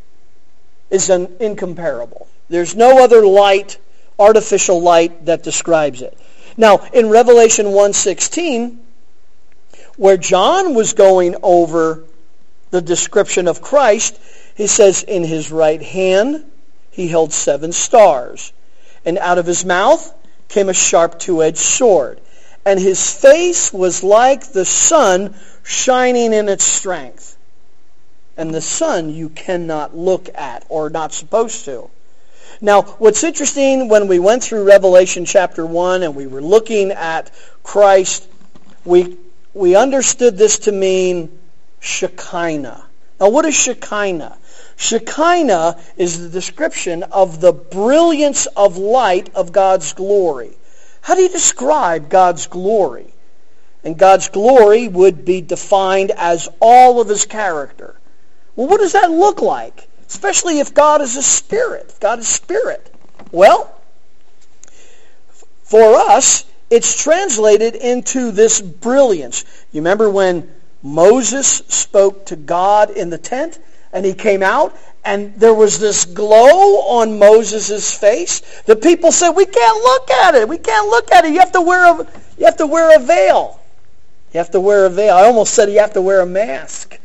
is incomparable. There's no other light, artificial light, that describes it. Now, in Revelation 1:16, where John was going over the description of Christ, he says, "In his right hand he held 7 stars, and out of his mouth came a sharp 2-edged sword, and his face was like the sun shining in its strength." And the sun you cannot look at, or not supposed to. Now, what's interesting, when we went through Revelation chapter 1 and we were looking at Christ, we understood this to mean Shekinah. Now, what is Shekinah? Shekinah is the description of the brilliance of light of God's glory. How do you describe God's glory? And God's glory would be defined as all of his character. Well, what does that look like? Especially if God is a spirit. If God is spirit. Well, for us, it's translated into this brilliance. You remember when Moses spoke to God in the tent, and he came out, and there was this glow on Moses' face? The people said, "We can't look at it. We can't look at it. You have to wear a veil. You have to wear a veil." I almost said you have to wear a mask.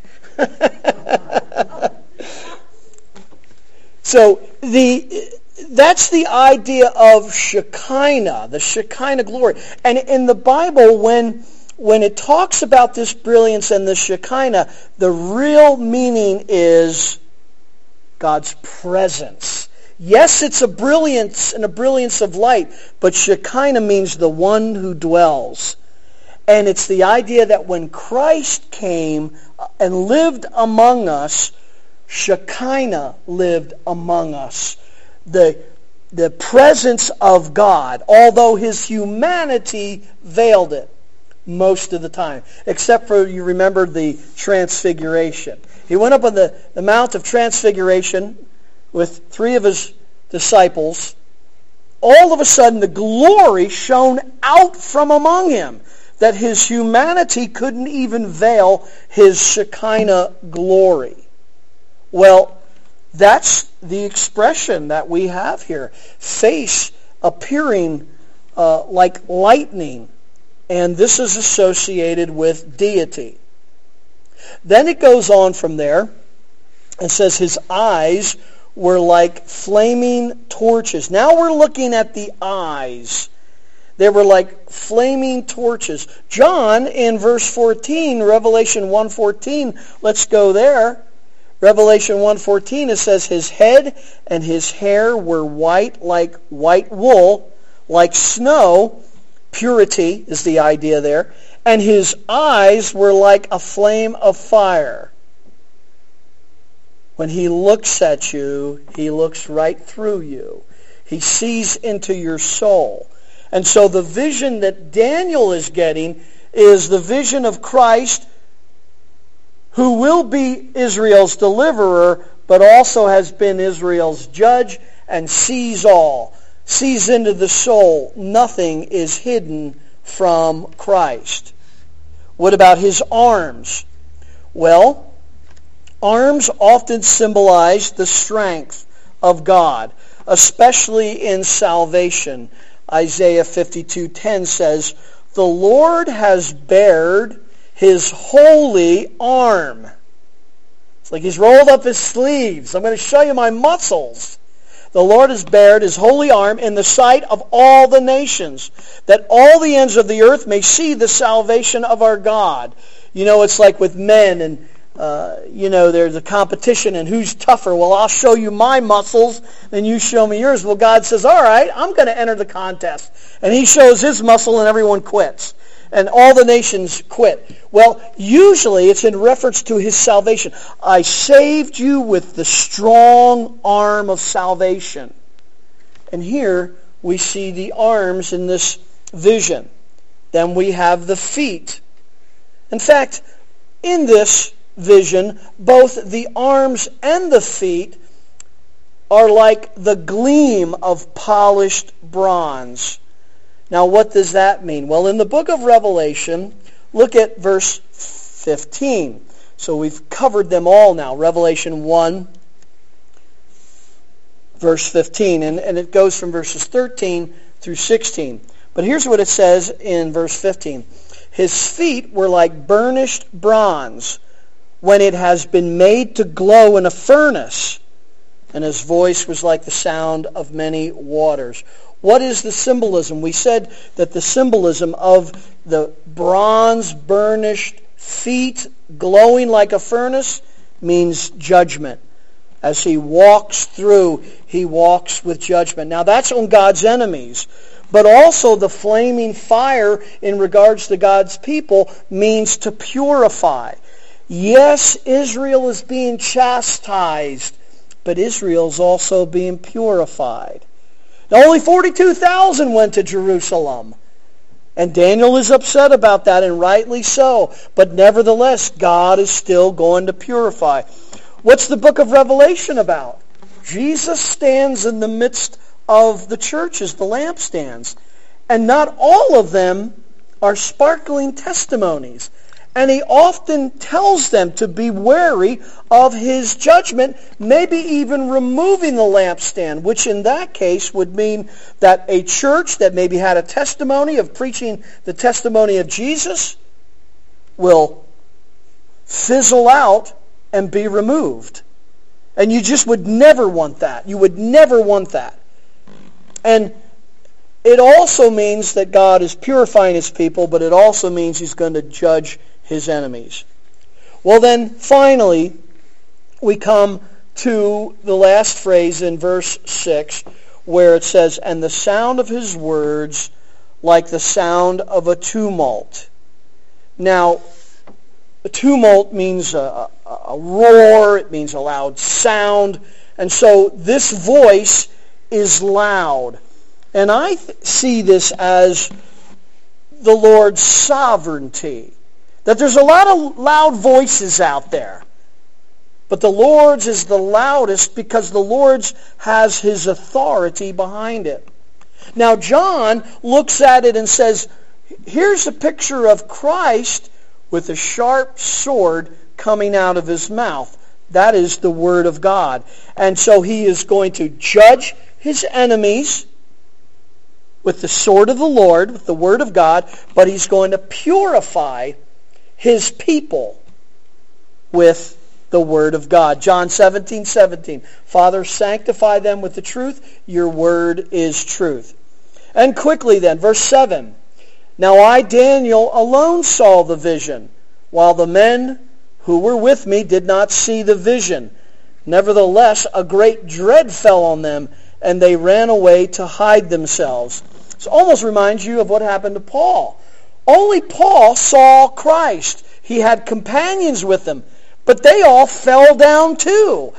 So that's the idea of Shekinah, the Shekinah glory. And in the Bible, when when it talks about this brilliance and the Shekinah, the real meaning is God's presence. Yes, it's a brilliance and a brilliance of light, but Shekinah means the one who dwells. And it's the idea that when Christ came and lived among us, Shekinah lived among us. The presence of God, although his humanity veiled it most of the time, except for, you remember, the transfiguration. He went up on the Mount of Transfiguration with 3 of his disciples. All of a sudden, the glory shone out from among him, that his humanity couldn't even veil his Shekinah glory. Well, that's the expression that we have here. Face appearing like lightning. And this is associated with deity. Then it goes on from there and says his eyes were like flaming torches. Now we're looking at the eyes. They were like flaming torches. John, in verse 14, Revelation 1:14, let's go there. Revelation 1:14, it says, his head and his hair were white like white wool, like snow. Purity is the idea there. And his eyes were like a flame of fire. When he looks at you, he looks right through you. He sees into your soul. And so the vision that Daniel is getting is the vision of Christ, who will be Israel's deliverer, but also has been Israel's judge and sees all, sees into the soul. Nothing is hidden from Christ. What about his arms? Well, arms often symbolize the strength of God, especially in salvation. Isaiah 52:10 says, the Lord has bared his holy arm. It's like he's rolled up his sleeves. I'm going to show you my muscles. The Lord has bared his holy arm in the sight of all the nations, that all the ends of the earth may see the salvation of our God. You know, it's like with men, and there's a competition, and who's tougher? Well, I'll show you my muscles, then you show me yours. Well, God says, all right, I'm going to enter the contest. And he shows his muscle, and everyone quits. And all the nations quit. Well, usually it's in reference to his salvation. I saved you with the strong arm of salvation. And here we see the arms in this vision. Then we have the feet. In fact, in this vision, both the arms and the feet are like the gleam of polished bronze. Now, what does that mean? Well, in the book of Revelation, look at verse 15. So we've covered them all now. Revelation 1, verse 15. And it goes from verses 13 through 16. But here's what it says in verse 15. His feet were like burnished bronze when it has been made to glow in a furnace. And his voice was like the sound of many waters. What is the symbolism? We said that the symbolism of the bronze burnished feet glowing like a furnace means judgment. As he walks through, he walks with judgment. Now that's on God's enemies. But also the flaming fire in regards to God's people means to purify. Yes, Israel is being chastised, but Israel's also being purified. Now, only 42,000 went to Jerusalem. And Daniel is upset about that, and rightly so. But nevertheless, God is still going to purify. What's the book of Revelation about? Jesus stands in the midst of the churches, the lampstands. And not all of them are sparkling testimonies. And he often tells them to be wary of his judgment, maybe even removing the lampstand, which in that case would mean that a church that maybe had a testimony of preaching the testimony of Jesus will fizzle out and be removed. And you just would never want that. You would never want that. And it also means that God is purifying his people, but it also means he's going to judge his enemies. Well then, finally, we come to the last phrase in verse 6, where it says, "And the sound of his words like the sound of a tumult." Now, a tumult means a roar, it means a loud sound, and so this voice is loud. And I see this as the Lord's sovereignty. That there's a lot of loud voices out there. But the Lord's is the loudest because the Lord's has his authority behind it. Now John looks at it and says, here's a picture of Christ with a sharp sword coming out of his mouth. That is the Word of God. And so he is going to judge his enemies with the sword of the Lord, with the Word of God, but he's going to purify his people with the Word of God. John 17:17. Father, sanctify them with the truth. Your Word is truth. And quickly then, verse 7. Now I, Daniel, alone saw the vision, while the men who were with me did not see the vision. Nevertheless, a great dread fell on them, and they ran away to hide themselves. This almost reminds you of what happened to Paul. Only Paul saw Christ. He had companions with him, but they all fell down too.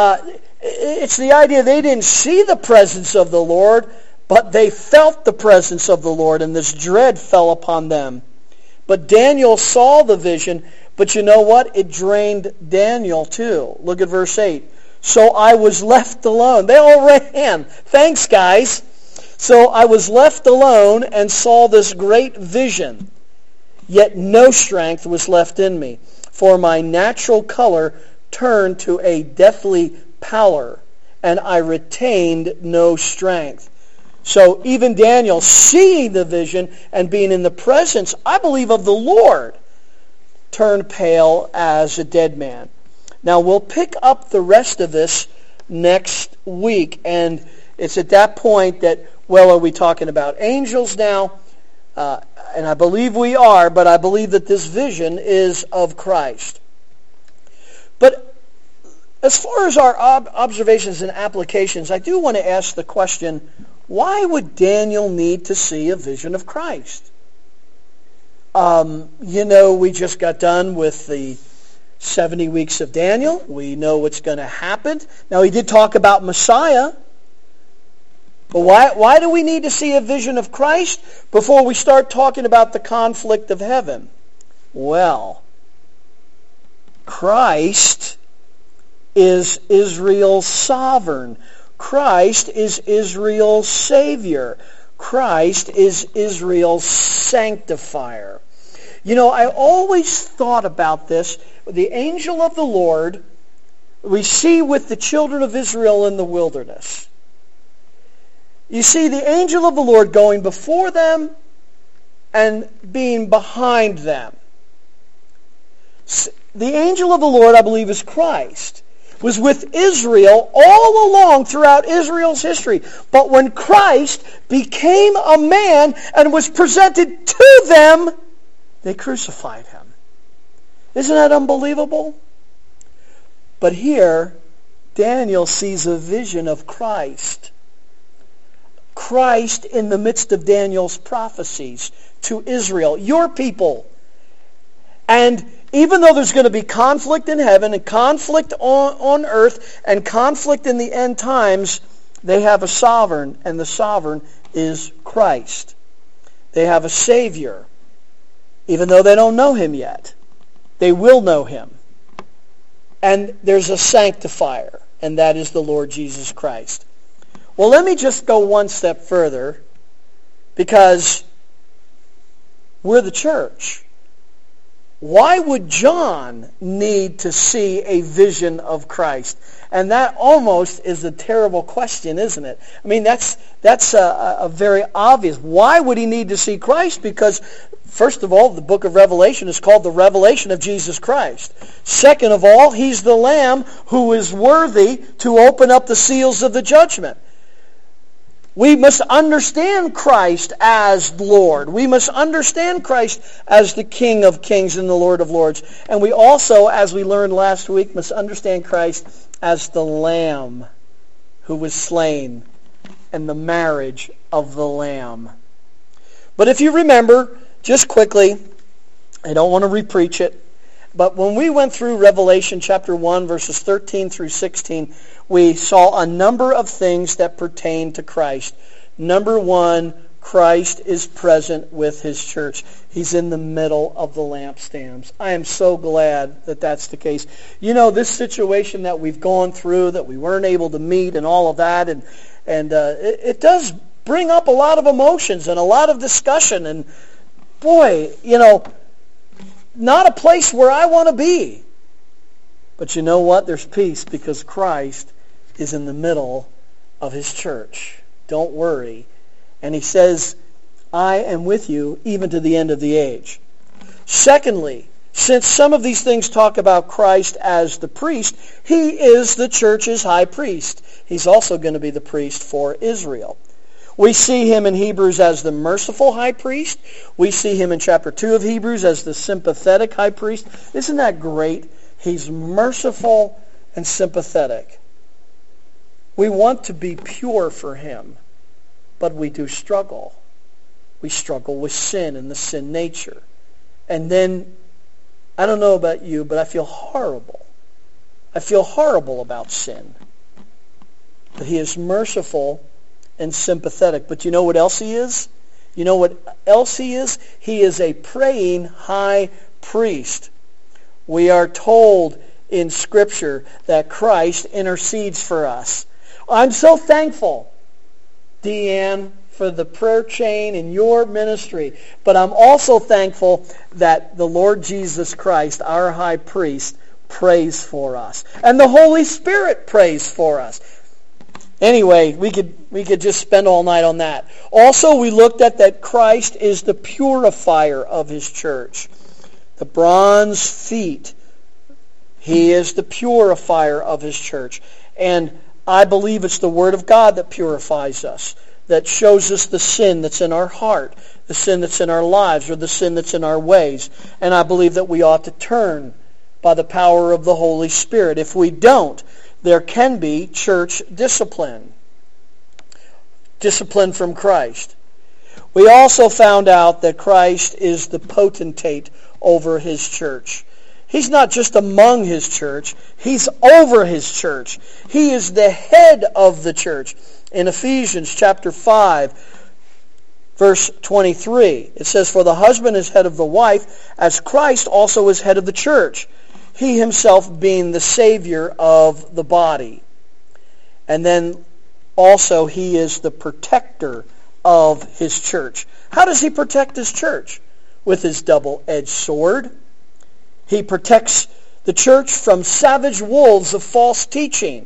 It's the idea they didn't see the presence of the Lord, but they felt the presence of the Lord, and this dread fell upon them. But Daniel saw the vision, but you know what? It drained Daniel too. Look at verse 8. So I was left alone. They all ran. Thanks, guys. So I was left alone and saw this great vision. Yet no strength was left in me, for my natural color turned to a deathly pallor, and I retained no strength. So even Daniel, seeing the vision and being in the presence, I believe, of the Lord, turned pale as a dead man. Now we'll pick up the rest of this next week, and it's at that point that, well, are we talking about angels now? And I believe we are, but I believe that this vision is of Christ. But as far as our observations and applications, I do want to ask the question, why would Daniel need to see a vision of Christ? We just got done with the 70 weeks of Daniel. We know what's going to happen. Now, he did talk about Messiah. But why do we need to see a vision of Christ before we start talking about the conflict of heaven? Well, Christ is Israel's sovereign. Christ is Israel's Savior. Christ is Israel's sanctifier. I always thought about this. The angel of the Lord we see with the children of Israel in the wilderness. You see the angel of the Lord going before them and being behind them. The angel of the Lord, I believe, is Christ, was with Israel all along throughout Israel's history. But when Christ became a man and was presented to them, they crucified him. Isn't that unbelievable? But here, Daniel sees a vision of Christ. Christ in the midst of Daniel's prophecies to Israel, your people. And even though there's going to be conflict in heaven and conflict on earth and conflict in the end times, they have a sovereign, and the sovereign is Christ. They have a Savior, even though they don't know him yet. They will know him. And there's a sanctifier, and that is the Lord Jesus Christ. Well, let me just go one step further, because we're the church. Why would John need to see a vision of Christ? And that almost is a terrible question, isn't it? I mean, that's a very obvious. Why would he need to see Christ? Because, first of all, the book of Revelation is called the revelation of Jesus Christ. Second of all, he's the Lamb who is worthy to open up the seals of the judgment. We must understand Christ as Lord. We must understand Christ as the King of Kings and the Lord of Lords. And we also, as we learned last week, must understand Christ as the Lamb who was slain and the marriage of the Lamb. But if you remember, just quickly, I don't want to repreach it, but when we went through Revelation chapter 1, verses 13 through 16, we saw a number of things that pertain to Christ. Number one, Christ is present with his church. He's in the middle of the lampstands. I am so glad that that's the case. You know, this situation that we've gone through, that we weren't able to meet and all of that, and it does bring up a lot of emotions and a lot of discussion. And boy, you know, not a place where I want to be. But you know what? There's peace because Christ is in the middle of his church. Don't worry. And he says, I am with you even to the end of the age. Secondly, since some of these things talk about Christ as the priest, he is the church's high priest. He's also going to be the priest for Israel. We see him in Hebrews as the merciful high priest. We see him in chapter 2 of Hebrews as the sympathetic high priest. Isn't that great? He's merciful and sympathetic. We want to be pure for him, but we do struggle. We struggle with sin and the sin nature. And then, I don't know about you, but I feel horrible. I feel horrible about sin. But he is merciful and sympathetic. But you know what else he is? You know what else he is? He is a praying high priest. We are told in Scripture that Christ intercedes for us. I'm so thankful, Deanne, for the prayer chain in your ministry. But I'm also thankful that the Lord Jesus Christ, our high priest, prays for us. And the Holy Spirit prays for us. Anyway, we could just spend all night on that. Also, we looked at that Christ is the purifier of his church. The bronze feet. He is the purifier of his church. And I believe it's the Word of God that purifies us, that shows us the sin that's in our heart, the sin that's in our lives, or the sin that's in our ways. And I believe that we ought to turn by the power of the Holy Spirit. If we don't, there can be church discipline. Discipline from Christ. We also found out that Christ is the potentate over his church. He's not just among his church. He's over his church. He is the head of the church. In Ephesians chapter 5, verse 23, it says, For the husband is head of the wife, as Christ also is head of the church, he himself being the Savior of the body. And then also he is the protector of his church. How does he protect his church? With his double-edged sword. He protects the church from savage wolves of false teaching.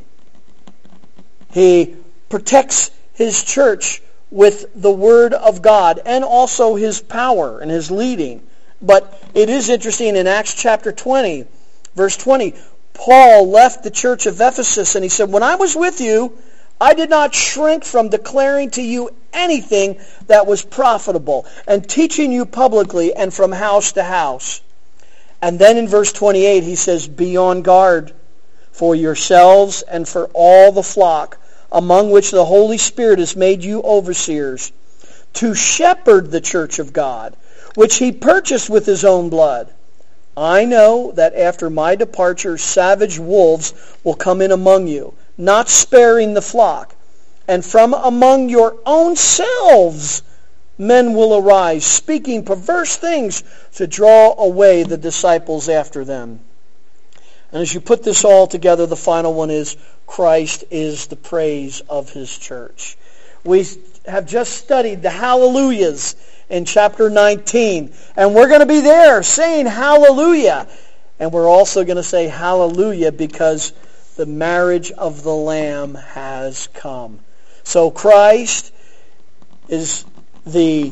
He protects his church with the Word of God and also his power and his leading. But it is interesting in Acts chapter 20, verse 20, Paul left the church of Ephesus and he said, When I was with you, I did not shrink from declaring to you anything that was profitable and teaching you publicly and from house to house. And then in verse 28 he says, Be on guard for yourselves and for all the flock, among which the Holy Spirit has made you overseers, to shepherd the church of God, which he purchased with his own blood. I know that after my departure savage wolves will come in among you, not sparing the flock. And from among your own selves men will arise, speaking perverse things to draw away the disciples after them. And as you put this all together, the final one is Christ is the praise of his church. We have just studied the hallelujahs in chapter 19. And we're going to be there saying hallelujah. And we're also going to say hallelujah because the marriage of the Lamb has come. So Christ is the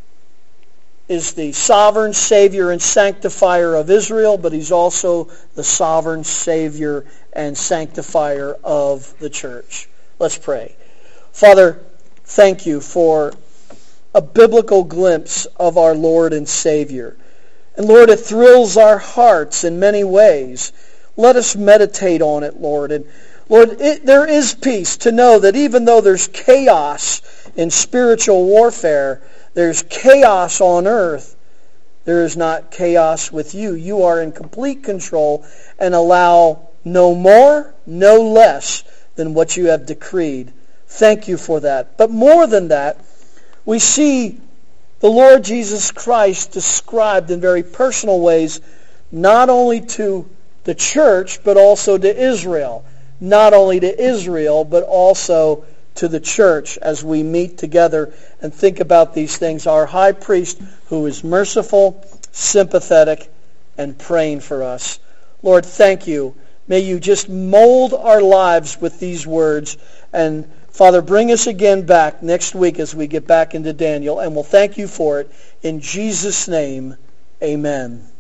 sovereign Savior and sanctifier of Israel, but he's also the sovereign Savior and sanctifier of the church. Let's pray. Father, thank you for a biblical glimpse of our Lord and Savior. And Lord, it thrills our hearts in many ways. Let us meditate on it, Lord. And Lord, there is peace to know that even though there's chaos in spiritual warfare, there's chaos on earth, there is not chaos with you. You are in complete control and allow no more, no less than what you have decreed. Thank you for that. But more than that, we see the Lord Jesus Christ described in very personal ways, not only to the church, but also to Israel. Not only to Israel, but also to the church as we meet together and think about these things. Our high priest who is merciful, sympathetic, and praying for us. Lord, thank you. May you just mold our lives with these words. And Father, bring us again back next week as we get back into Daniel, and we'll thank you for it. In Jesus' name, amen.